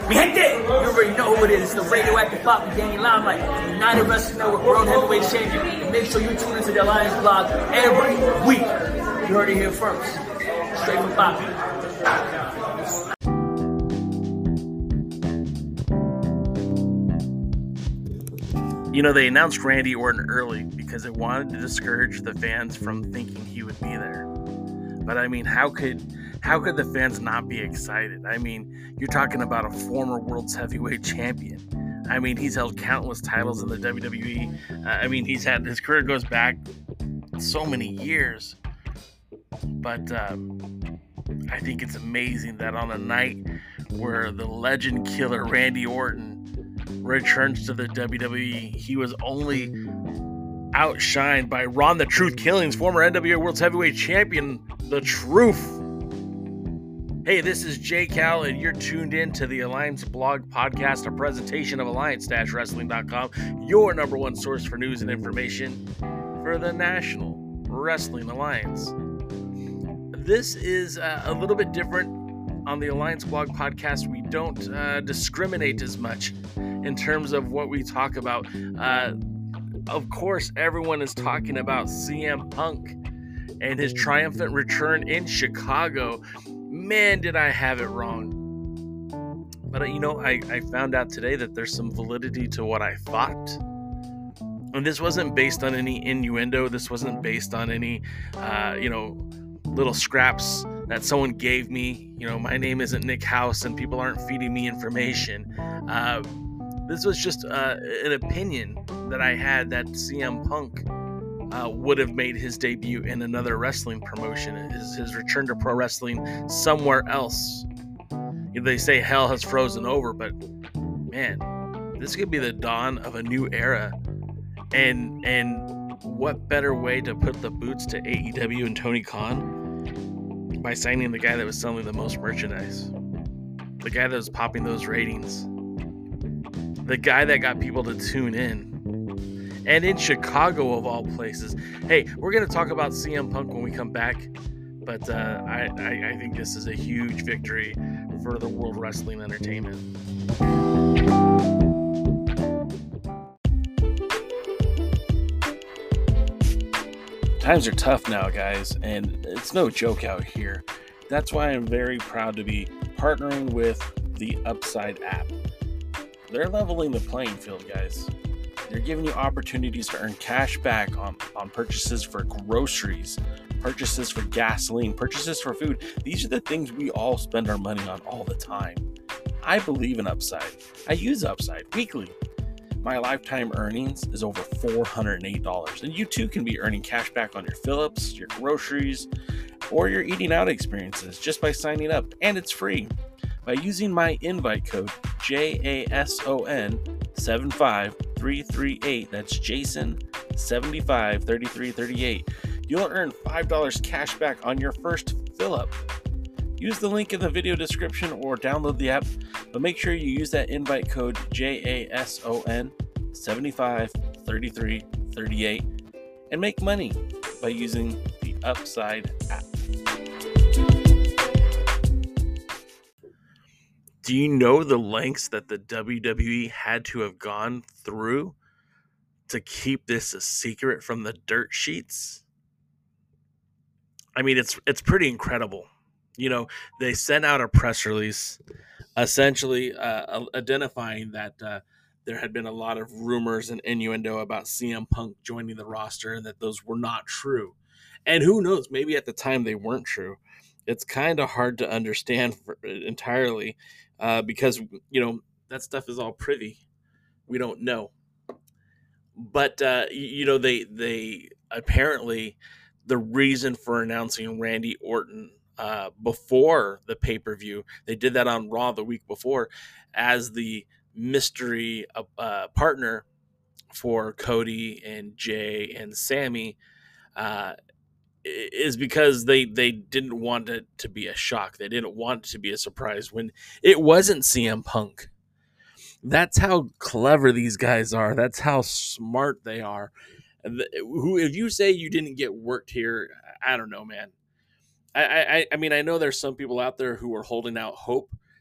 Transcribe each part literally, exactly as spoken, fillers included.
Mi gente, you already know who it is. It's the radioactive pop with Danny Limelight, United Wrestling Network World Heavyweight Champion. And make sure you tune into the Alliance blog every week. You heard it here first. Straight from Bobby. You know, they announced Randy Orton early because they wanted to discourage the fans from thinking he would be there. But I mean, how could how could the fans not be excited? I mean, you're talking about a former world's heavyweight champion. I mean, he's held countless titles in the W W E. Uh, I mean, he's had his career goes back so many years. But um, I think it's amazing that on a night where the legend killer Randy Orton returns to the W W E, he was only outshined by Ron the Truth Killings, former N W A World's Heavyweight Champion, The Truth. Hey, this is Jay Cal, and you're tuned in to the Alliance Blog Podcast, a presentation of Alliance Wrestling dot com, your number one source for news and information for the National Wrestling Alliance. This is uh, a little bit different. On the Alliance Blog Podcast, we don't uh, discriminate as much in terms of what we talk about. Uh, of course, everyone is talking about C M Punk and his triumphant return in Chicago. Man, did I have it wrong. But, uh, you know, I, I found out today that there's some validity to what I thought. And this wasn't based on any innuendo. This wasn't based on any, uh, you know, little scraps that someone gave me. You know, my name isn't Nick House and people aren't feeding me information. Uh, this was just uh, an opinion that I had that C M Punk uh, would have made his debut in another wrestling promotion, his, his return to pro wrestling somewhere else. You know, they say hell has frozen over, but man, this could be the dawn of a new era. And, and what better way to put the boots to A E W and Tony Khan by signing the guy that was selling the most merchandise, the guy that was popping those ratings, the guy that got people to tune in, and in Chicago of all places. Hey, we're going to talk about C M Punk when we come back, but uh, I, I, I think this is a huge victory for the World Wrestling Entertainment. Times are tough now, guys, and it's no joke out here. That's why I'm very proud to be partnering with the Upside app. They're leveling the playing field, guys. They're giving you opportunities to earn cash back on, on purchases for groceries, purchases for gasoline, purchases for food. These are the things we all spend our money on all the time. I believe in Upside. I use Upside weekly. My lifetime earnings is over four hundred eight dollars, and you too can be earning cash back on your fill-ups, your groceries, or your eating out experiences just by signing up, and it's free. By using my invite code J A S O N seven five three three eight, that's Jason seven five three three three eight, you'll earn five dollars cash back on your first fill-up. Use the link in the video description or download the app, but make sure you use that invite code J A S O N seven five three three three eight and make money by using the Upside app. Do you know the lengths that the W W E had to have gone through to keep this a secret from the dirt sheets? I mean, it's it's pretty incredible. You know, they sent out a press release essentially uh, identifying that uh, there had been a lot of rumors and innuendo about C M Punk joining the roster and that those were not true. And who knows, maybe at the time they weren't true. It's kind of hard to understand for, entirely uh, because, you know, that stuff is all privy. We don't know. But, uh, you know, they they apparently the reason for announcing Randy Orton Uh, before the pay-per-view, they did that on Raw the week before as the mystery uh, uh, partner for Cody and Jay and Sammy, uh, is because they they didn't want it to be a shock. They didn't want it to be a surprise when it wasn't C M Punk. That's how clever these guys are. That's how smart they are. Who, if you say you didn't get worked here, I don't know, man. I, I I mean, I know there's some people out there who are holding out hope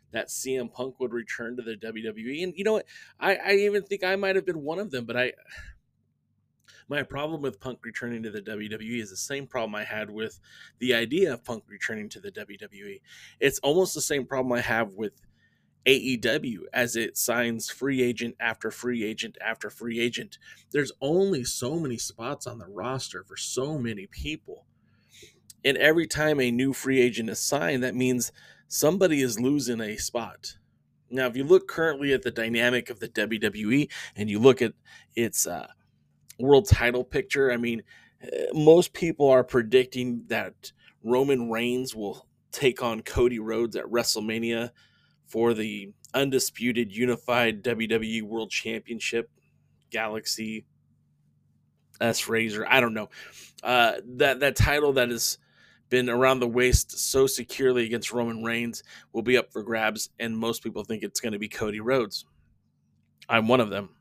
that C M Punk would return to the W W E. And you know what? I, I even think I might have been one of them, but I my problem with Punk returning to the W W E is the same problem I had with the idea of Punk returning to the W W E. It's almost the same problem I have with A E W as it signs free agent after free agent after free agent. There's only so many spots on the roster for so many people. And every time a new free agent is signed, that means somebody is losing a spot. Now, if you look currently at the dynamic of the W W E and you look at its uh, world title picture, I mean, most people are predicting that Roman Reigns will take on Cody Rhodes at WrestleMania for the undisputed unified W W E World Championship, Galaxy S Razor. I don't know. Uh, that, that title that has been around the waist so securely against Roman Reigns will be up for grabs, and most people think it's going to be Cody Rhodes. I'm one of them.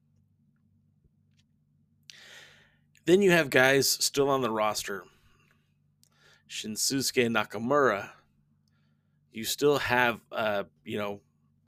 Then you have guys still on the roster. Shinsuke Nakamura. You still have, uh, you know,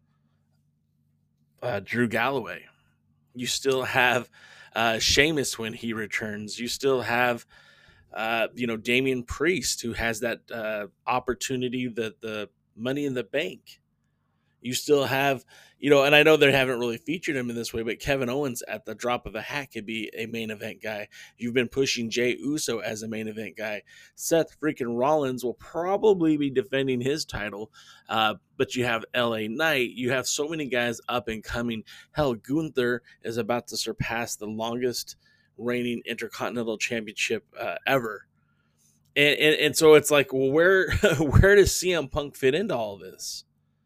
uh, Drew Galloway. You still have uh, Sheamus when he returns. You still have, uh, you know, Damian Priest, who has that uh, opportunity, the, the Money in the Bank. You still have, you know, and I know they haven't really featured him in this way, but Kevin Owens at the drop of a hat could be a main event guy. You've been pushing Jey Uso as a main event guy. Seth freaking Rollins will probably be defending his title, uh, but you have L A Knight. You have so many guys up and coming. Hell, Gunther is about to surpass the longest reigning Intercontinental Championship uh, ever. And, and and so it's like, well, where where does C M Punk fit into all of this?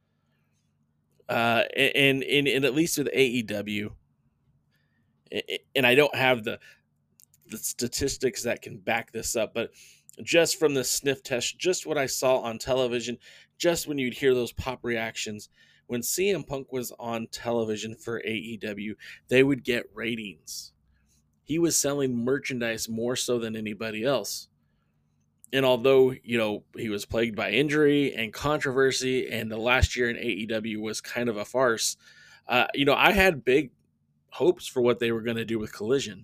Uh, and, and, and at least with A E W, and I don't have the the statistics that can back this up, but just from the sniff test, just what I saw on television, just when you'd hear those pop reactions, when C M Punk was on television for A E W, they would get ratings. He was selling merchandise more so than anybody else. And although, you know, he was plagued by injury and controversy, and the last year in A E W was kind of a farce, uh, you know, I had big hopes for what they were going to do with Collision.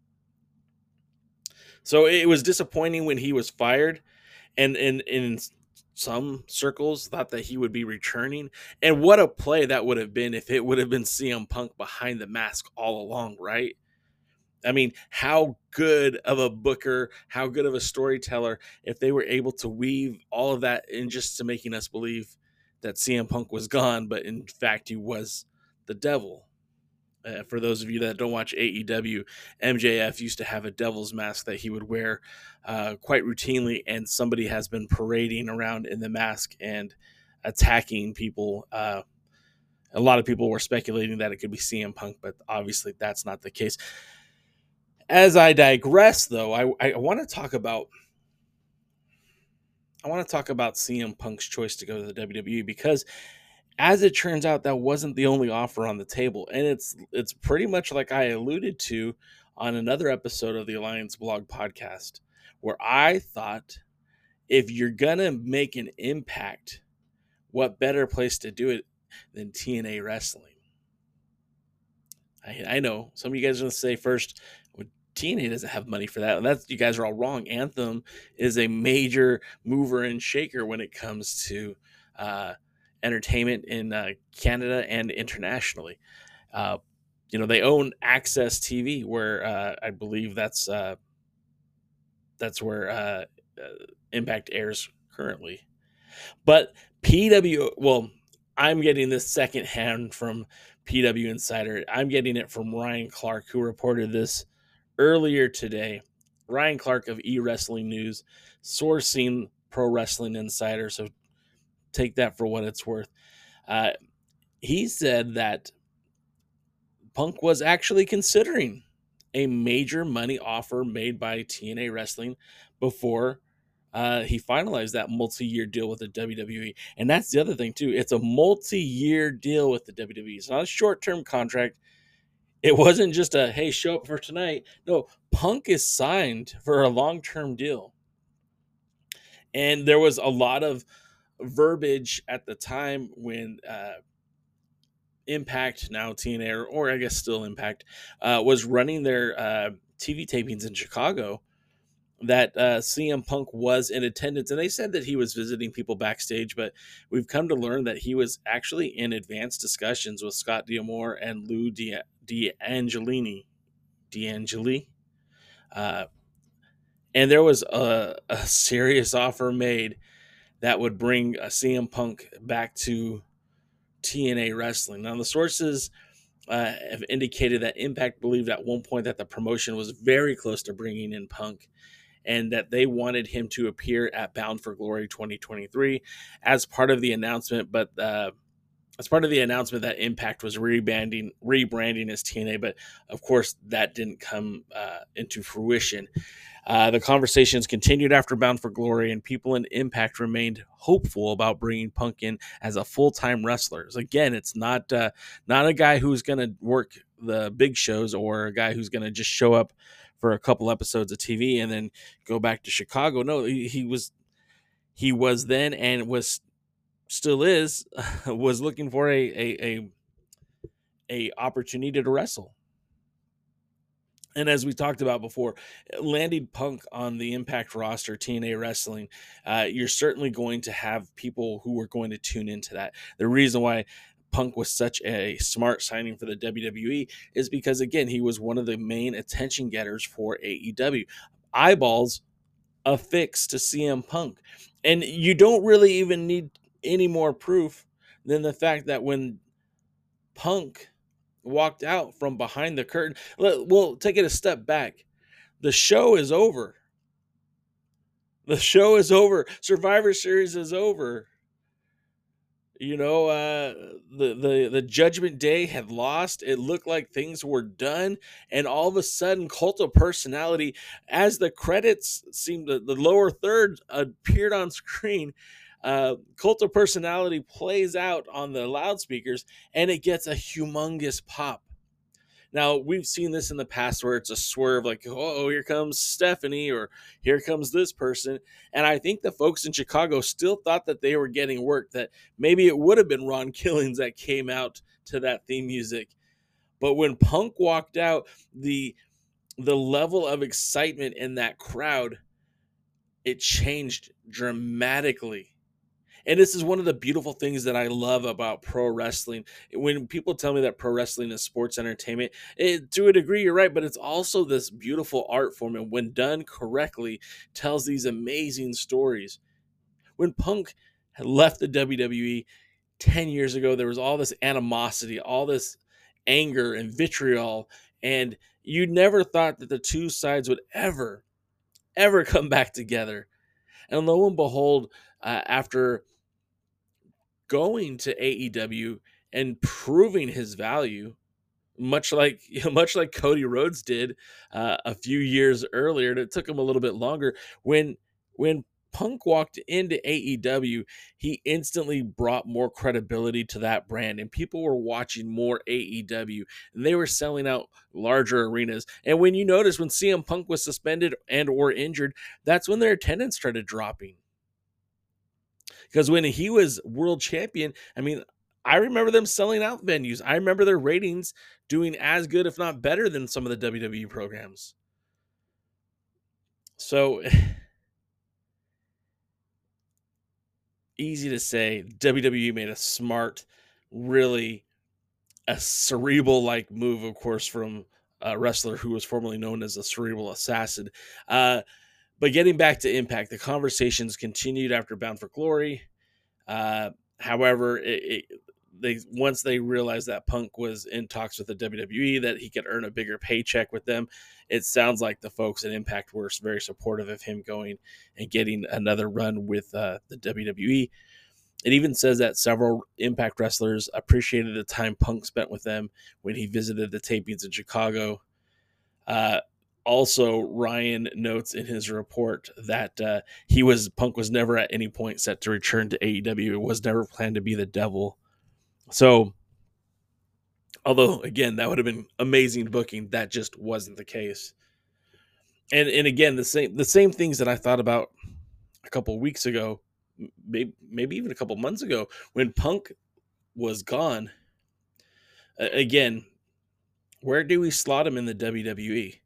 So it was disappointing when he was fired, and, and, and in some circles thought that he would be returning. And what a play that would have been if it would have been C M Punk behind the mask all along, right? I mean, how good of a booker, how good of a storyteller, if they were able to weave all of that in just to making us believe that C M Punk was gone, but in fact he was the devil. Uh, for those of you that don't watch A E W, M J F used to have a devil's mask that he would wear uh, quite routinely, and somebody has been parading around in the mask and attacking people. Uh, a lot of people were speculating that it could be C M Punk, but obviously that's not the case. As I digress, though, I, I want to talk about I want to talk about C M Punk's choice to go to the W W E, because, as it turns out, that wasn't the only offer on the table, and it's it's pretty much like I alluded to on another episode of the Alliance Blog podcast, where I thought, if you're gonna make an impact, what better place to do it than T N A Wrestling? I, I know some of you guys are gonna say first, T N A doesn't have money for that. And that's, you guys are all wrong. Anthem is a major mover and shaker when it comes to uh, entertainment in uh, Canada and internationally. Uh, you know, they own Access T V, where uh, I believe that's uh, that's where uh, uh, Impact airs currently. But P W, well, I'm getting this secondhand from P W Insider. I'm getting it from Ryan Clark, who reported this earlier today. Ryan Clark of eWrestling News, sourcing Pro Wrestling Insider, so take that for what it's worth. Uh, he said that Punk was actually considering a major money offer made by T N A Wrestling before uh, he finalized that multi-year deal with the W W E. And that's the other thing, too. It's a multi-year deal with the W W E. It's not a short-term contract. It wasn't just a, hey, show up for tonight. No, Punk is signed for a long-term deal. And there was a lot of verbiage at the time when uh, Impact, now T N A, or, or I guess still Impact, uh, was running their uh, T V tapings in Chicago, that uh, C M Punk was in attendance. And they said that he was visiting people backstage, but we've come to learn that he was actually in advanced discussions with Scott D'Amore and Lou D'Angelini. D'Angeli. Uh, and there was a, a serious offer made that would bring a C M Punk back to T N A wrestling. Now, the sources uh, have indicated that Impact believed at one point that the promotion was very close to bringing in Punk, and that they wanted him to appear at Bound for Glory twenty twenty-three as part of the announcement. But uh, as part of the announcement that Impact was rebranding, rebranding as T N A, but of course that didn't come uh, into fruition. Uh, the conversations continued after Bound for Glory, and people in Impact remained hopeful about bringing Punk in as a full-time wrestler. So again, it's not uh, not a guy who's going to work the big shows, or a guy who's going to just show up for a couple episodes of T V and then go back to Chicago. No, he, he was he was then, and was still is was looking for a a a, a opportunity to wrestle. And as we talked about before, landing Punk on the Impact roster, T N A Wrestling, uh, you're certainly going to have people who are going to tune into that. The reason why Punk was such a smart signing for the W W E is because, again, he was one of the main attention getters for A E W. Eyeballs affixed to C M Punk. And you don't really even need any more proof than the fact that when Punk walked out from behind the curtain, we'll take it a step back. The show is over. The show is over. Survivor Series is over. You know, uh, the, the, the Judgment Day had lost. It looked like things were done. And all of a sudden, Cult of Personality, as the credits seemed to, the lower third appeared on screen, uh, Cult of Personality plays out on the loudspeakers, and it gets a humongous pop. Now, we've seen this in the past where it's a swerve, like, oh, here comes Stephanie, or here comes this person. And I think the folks in Chicago still thought that they were getting work, that maybe it would have been Ron Killings that came out to that theme music. But when Punk walked out, the the level of excitement in that crowd, it changed dramatically. And this is one of the beautiful things that I love about pro wrestling. When people tell me that pro wrestling is sports entertainment, it, to a degree, you're right, but it's also this beautiful art form, and when done correctly, tells these amazing stories. When Punk had left the W W E ten years ago, there was all this animosity, all this anger and vitriol, and you never thought that the two sides would ever, ever come back together. And lo and behold, uh, after going to A E W and proving his value, much like much like Cody Rhodes did uh, a few years earlier, and it took him a little bit longer. When when Punk walked into A E W, he instantly brought more credibility to that brand, and people were watching more A E W, and they were selling out larger arenas. And when you notice, when C M Punk was suspended and or injured, that's when their attendance started dropping. Because when he was world champion, I mean, I remember them selling out venues. I remember their ratings doing as good, if not better, than some of the W W E programs. So, easy to say, W W E made a smart, really a cerebral-like move, of course, from a wrestler who was formerly known as a Cerebral Assassin. Uh, but getting back to Impact, the conversations continued after Bound for Glory. Uh, however, it, it, they once they realized that Punk was in talks with the W W E, that he could earn a bigger paycheck with them, it sounds like the folks at Impact were very supportive of him going and getting another run with uh, the W W E. It even says that several Impact wrestlers appreciated the time Punk spent with them when he visited the tapings in Chicago. Uh, Also, Ryan notes in his report that uh, he was Punk was never at any point set to return to A E W. It was never planned to be the devil. So, although, again, that would have been amazing booking, that just wasn't the case. And and again, the same the same things that I thought about a couple weeks ago maybe, maybe even a couple months ago when Punk was gone. Uh, again, where do we slot him in the W W E?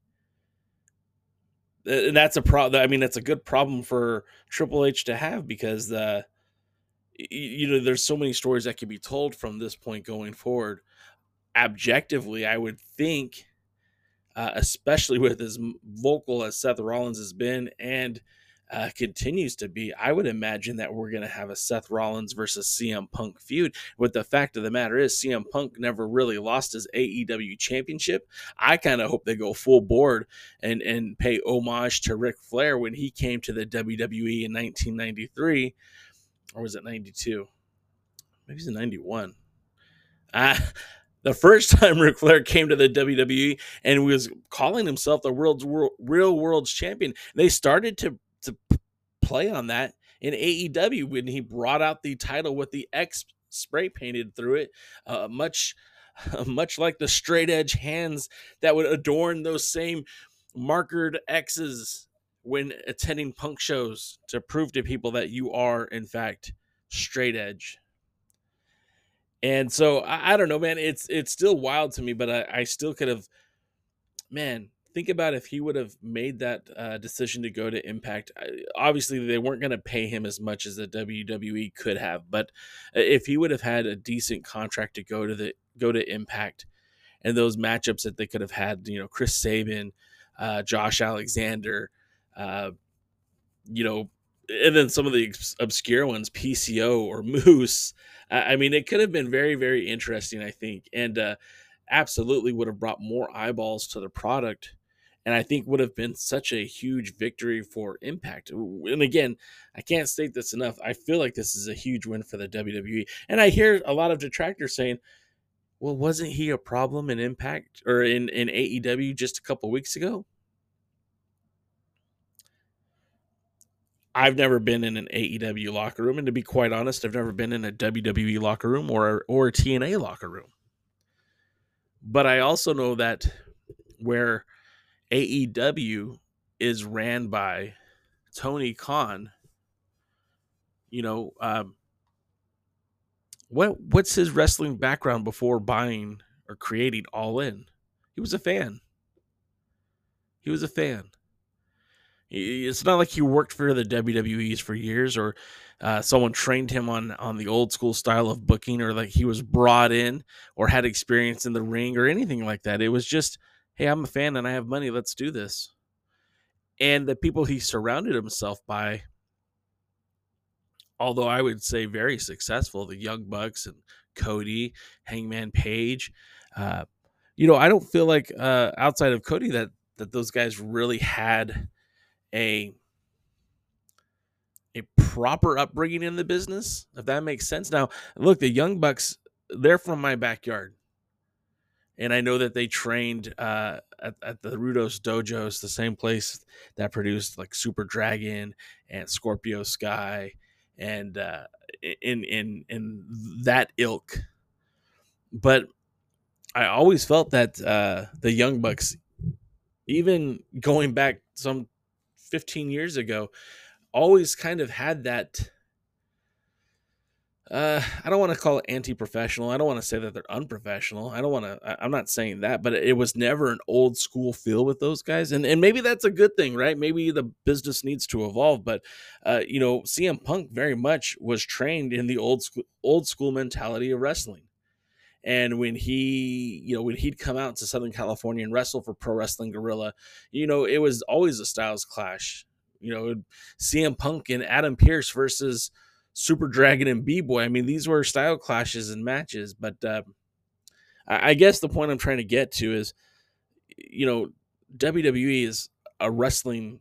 And that's a problem. I mean, that's a good problem for Triple H to have because, uh, you know, there's so many stories that can be told from this point going forward. Objectively, I would think, uh, especially with as vocal as Seth Rollins has been and uh, continues to be, I would imagine that we're going to have a Seth Rollins versus C M Punk feud. But the fact of the matter is, C M Punk never really lost his A E W championship. I kind of hope they go full board and, and pay homage to Ric Flair when he came to the W W E in nineteen ninety-three. Or was it ninety-two? Maybe it's ninety-one. Ah, the first time Ric Flair came to the W W E and was calling himself the world's world, real world's champion, they started to to play on that in A E W when he brought out the title with the X spray painted through it, uh, much much like the straight edge hands that would adorn those same markered X's when attending Punk shows to prove to people that you are in fact straight edge. And so I, I don't know, man. It's it's still wild to me, but I, I still could have, man. Think about if he would have made that uh, decision to go to Impact. Obviously, they weren't going to pay him as much as the W W E could have, but if he would have had a decent contract to go to the go to Impact, and those matchups that they could have had, you know, Chris Sabin, uh, Josh Alexander, uh, you know, and then some of the obscure ones, P C O or Moose. I mean, it could have been very, very interesting, I think, and uh, absolutely would have brought more eyeballs to the product, and I think would have been such a huge victory for Impact. And again, I can't state this enough. I feel like this is a huge win for the W W E, and I hear a lot of detractors saying, well, wasn't he a problem in Impact or in, in A E W just a couple weeks ago? I've never been in an A E W locker room, and to be quite honest, I've never been in a W W E locker room or or a T N A locker room. But I also know that where A E W is ran by Tony Khan, you know, um, what what's his wrestling background before buying or creating All In? He was a fan. He was a fan. It's not like he worked for the W W Es for years or uh, someone trained him on, on the old school style of booking or like he was brought in or had experience in the ring or anything like that. It was just, hey, I'm a fan and I have money. Let's do this. And the people he surrounded himself by, although I would say very successful, the Young Bucks and Cody, Hangman Page, uh, you know, I don't feel like uh, outside of Cody that, that those guys really had a a proper upbringing in the business, if that makes sense. Now, look, the Young Bucks, they're from my backyard. And I know that they trained uh, at, at the Rudos Dojos, the same place that produced like Super Dragon and Scorpio Sky and uh, in, in, in that ilk. But I always felt that uh, the Young Bucks, even going back some fifteen years ago, always kind of had that, uh, I don't want to call it anti-professional. I don't want to say that they're unprofessional. I don't want to, I'm not saying that, but it was never an old school feel with those guys. And and maybe that's a good thing, right? Maybe the business needs to evolve, but, uh, you know, C M Punk very much was trained in the old school, old school mentality of wrestling. And when he, you know, when he'd come out to Southern California and wrestle for Pro Wrestling Guerrilla, you know, it was always a styles clash. You know, C M Punk and Adam Pearce versus Super Dragon and B-Boy. I mean, these were style clashes and matches. But uh, I guess the point I'm trying to get to is, you know, W W E is a wrestling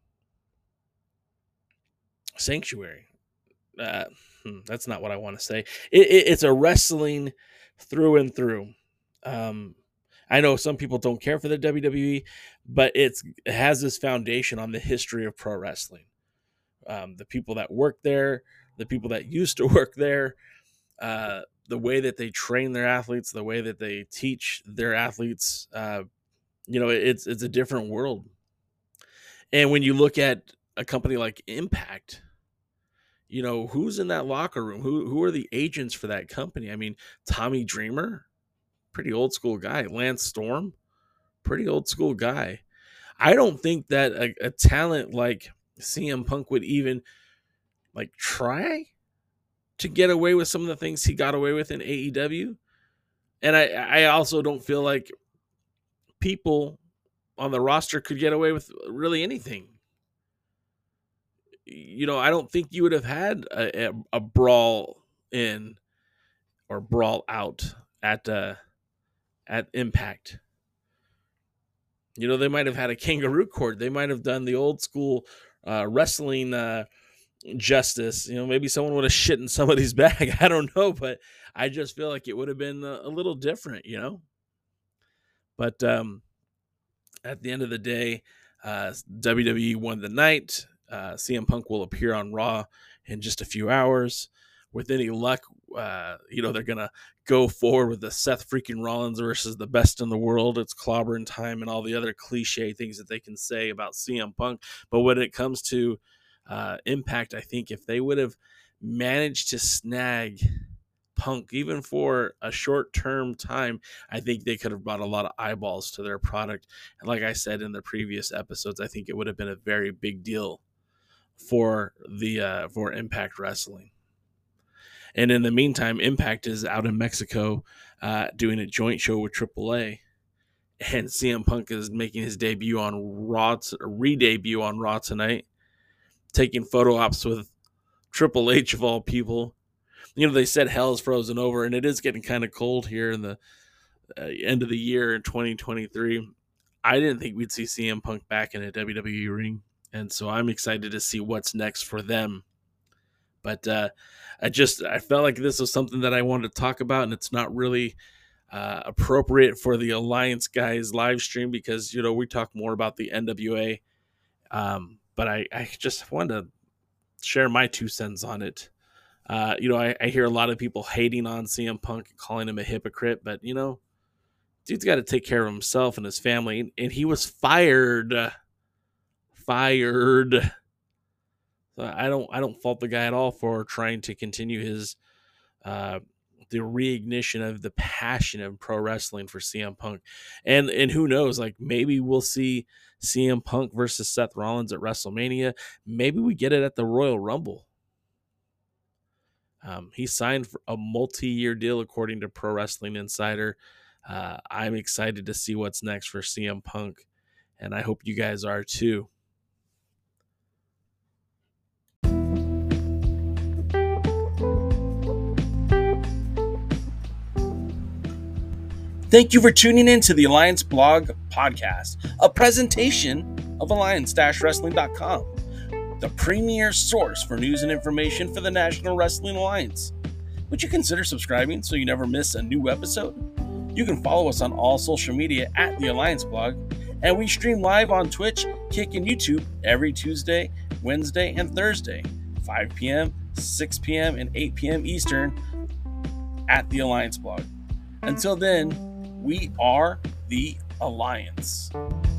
sanctuary. Uh, hmm, that's not what I want to say. It, it, it's a wrestling through and through. Um, I know some people don't care for the W W E, but it's, it has this foundation on the history of pro wrestling. Um, the people that work there, the people that used to work there, uh, the way that they train their athletes, the way that they teach their athletes, uh, you know, it's it's a different world. And when you look at a company like Impact, You know, who's in that locker room? Who who are the agents for that company? I mean, Tommy Dreamer, pretty old school guy. Lance Storm, pretty old school guy. I don't think that a, a talent like C M Punk would even like try to get away with some of the things he got away with in A E W. And I, I also don't feel like people on the roster could get away with really anything. You know, I don't think you would have had a, a, a brawl in or brawl out at uh, at Impact. You know, they might have had a kangaroo court. They might have done the old school uh, wrestling uh, justice. You know, maybe someone would have shit in somebody's bag. I don't know, but I just feel like it would have been a, a little different, you know. But um, at the end of the day, uh, W W E won the night. Uh, C M Punk will appear on Raw in just a few hours. With any luck, uh, you know, they're going to go forward with the Seth freaking Rollins versus the best in the world. It's clobbering time and all the other cliche things that they can say about C M Punk. But when it comes to uh, Impact, I think if they would have managed to snag Punk, even for a short-term time, I think they could have brought a lot of eyeballs to their product. And like I said in the previous episodes, I think it would have been a very big deal for the uh, for Impact Wrestling. And in the meantime, Impact is out in Mexico uh, doing a joint show with triple A. And C M Punk is making his debut on Raw, re-debut on Raw tonight, taking photo ops with Triple H of all people. You know, they said hell's frozen over, and it is getting kind of cold here in the uh, end of the year in twenty twenty-three. I didn't think we'd see C M Punk back in a W W E ring, and so I'm excited to see what's next for them. But uh, I just I felt like this was something that I wanted to talk about, and it's not really uh, appropriate for the Alliance guys live stream because, you know, we talk more about the N W A. Um, but I, I just wanted to share my two cents on it. Uh, you know, I, I hear a lot of people hating on C M Punk and calling him a hypocrite, but, you know, dude's got to take care of himself and his family, and he was fired. Fired. I don't I don't fault the guy at all for trying to continue his uh, the reignition of the passion of pro wrestling for C M Punk. And and who knows, like maybe we'll see C M Punk versus Seth Rollins at WrestleMania. Maybe we get it at the Royal Rumble. Um, he signed for a multi-year deal according to Pro Wrestling Insider. Uh, I'm excited to see what's next for C M Punk, and I hope you guys are too. Thank you for tuning in to the Alliance Blog Podcast, a presentation of Alliance Wrestling dot com, the premier source for news and information for the National Wrestling Alliance. Would you consider subscribing so you never miss a new episode? You can follow us on all social media at the Alliance Blog, and we stream live on Twitch, Kick, and YouTube every Tuesday, Wednesday, and Thursday, five p.m., six p.m., and eight p.m. Eastern at the Alliance Blog. Until then, we are the Alliance.